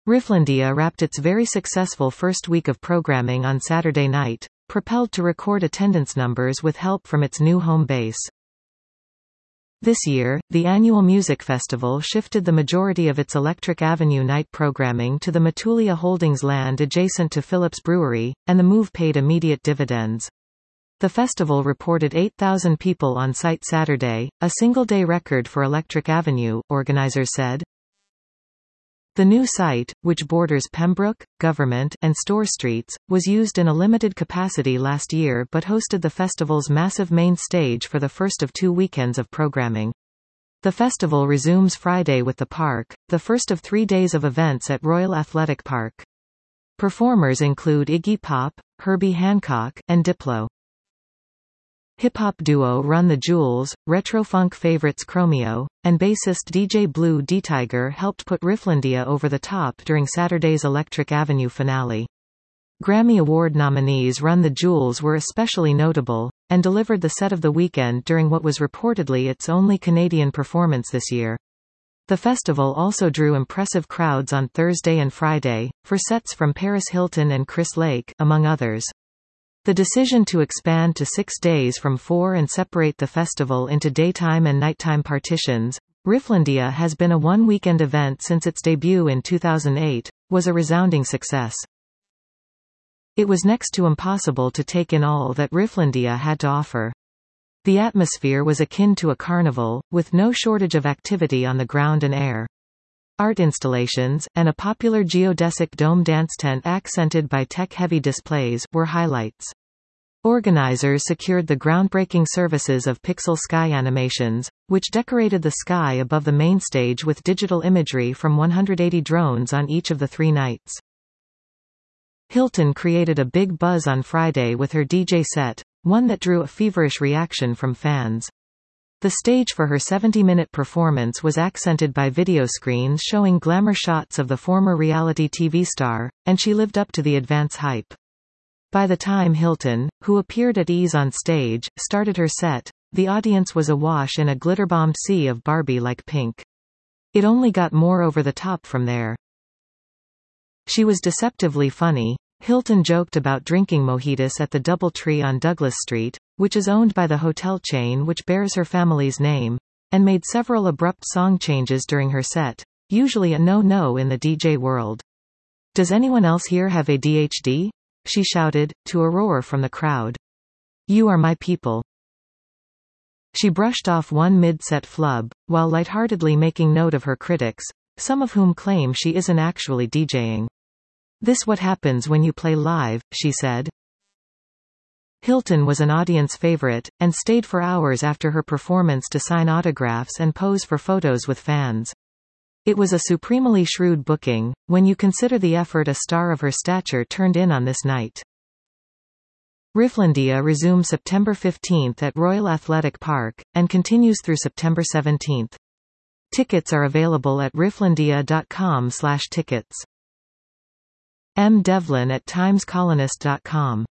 Rifflandia wrapped its very successful first week of programming on Saturday night, propelled to record attendance numbers with help from its new home base. This year, the annual music festival shifted the majority of its Electric Avenue night programming to the Matulia Holdings land adjacent to Phillips Brewery, and the move paid immediate dividends. The festival reported 8,000 people on site Saturday, a single-day record for Electric Avenue, organizers said. The new site, which borders Pembroke, Government, and Store Streets, was used in a limited capacity last year but hosted the festival's massive main stage for the first of 2 weekends of programming. The festival resumes Friday with The Park, the first of 3 days of events at Royal Athletic Park. Performers include Iggy Pop, Herbie Hancock, and Diplo. Hip-hop duo Run the Jewels, retro-funk favorites Chromeo, and bassist DJ Blue D-Tiger helped put Rifflandia over the top during Saturday's Electric Avenue finale. Grammy Award nominees Run the Jewels were especially notable, and delivered the set of the weekend during what was reportedly its only Canadian performance this year. The festival also drew impressive crowds on Thursday and Friday, for sets from Paris Hilton and Chris Lake, among others. The decision to expand to 6 days from 4 and separate the festival into daytime and nighttime partitions, Rifflandia has been a one-weekend event since its debut in 2008, was a resounding success. It was next to impossible to take in all that Rifflandia had to offer. The atmosphere was akin to a carnival, with no shortage of activity on the ground and air. Art installations, and a popular geodesic dome dance tent accented by tech-heavy displays, were highlights. Organizers secured the groundbreaking services of Pixel Sky Animations, which decorated the sky above the main stage with digital imagery from 180 drones on each of the 3 nights. Hilton created a big buzz on Friday with her DJ set, one that drew a feverish reaction from fans. The stage for her 70-minute performance was accented by video screens showing glamour shots of the former reality TV star, and she lived up to the advance hype. By the time Hilton, who appeared at ease on stage, started her set, the audience was awash in a glitter-bombed sea of Barbie-like pink. It only got more over the top from there. She was deceptively funny. Hilton joked about drinking mojitos at the DoubleTree on Douglas Street, which is owned by the hotel chain which bears her family's name, and made several abrupt song changes during her set, usually a no-no in the DJ world. "Does anyone else here have ADHD?" she shouted, to a roar from the crowd. "You are my people." She brushed off one mid-set flub, while lightheartedly making note of her critics, some of whom claim she isn't actually DJing. "This what happens when you play live," she said. Hilton was an audience favorite, and stayed for hours after her performance to sign autographs and pose for photos with fans. It was a supremely shrewd booking, when you consider the effort a star of her stature turned in on this night. Rifflandia resumes September 15 at Royal Athletic Park, and continues through September 17. Tickets are available at rifflandia.com/tickets. M. Devlin at timescolonist.com